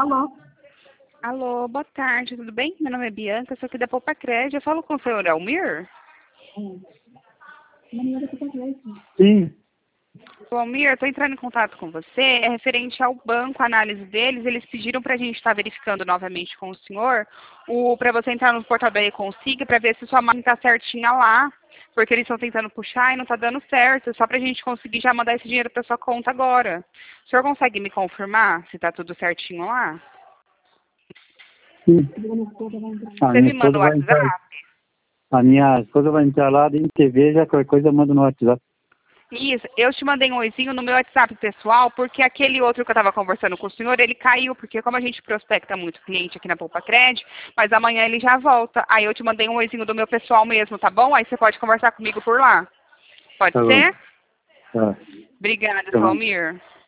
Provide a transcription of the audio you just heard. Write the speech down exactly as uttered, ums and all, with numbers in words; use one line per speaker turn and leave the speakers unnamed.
Alô?
Alô, boa tarde, tudo bem? Meu nome é Bianca, sou aqui da Poupa Crédito. Eu falo com o senhor Almir?
Sim.
Ô, Almir, estou entrando em contato com você, é referente ao banco, a análise deles. Eles pediram para a gente estar verificando novamente com o senhor, para você entrar no portal da Econsiga para ver se sua máquina está certinha lá, porque eles estão tentando puxar e não está dando certo, só para a gente conseguir já mandar esse dinheiro para sua conta agora. O senhor consegue me confirmar se está tudo certinho lá?
Sim. A
Você
minha
me manda
esposa
o
vai entrar.
WhatsApp?
A minha esposa vai entrar lá em T V, já qualquer coisa manda no WhatsApp.
Isso, eu te mandei um oizinho no meu WhatsApp pessoal, porque aquele outro que eu estava conversando com o senhor, ele caiu, porque como a gente prospecta muito cliente aqui na Poupa Crédito, mas amanhã ele já volta. Aí eu te mandei um oizinho do meu pessoal mesmo, tá bom? Aí você pode conversar comigo por lá. Pode
Tá bom.
ser?
Tá.
Obrigada,
Tá bom.
Salmir.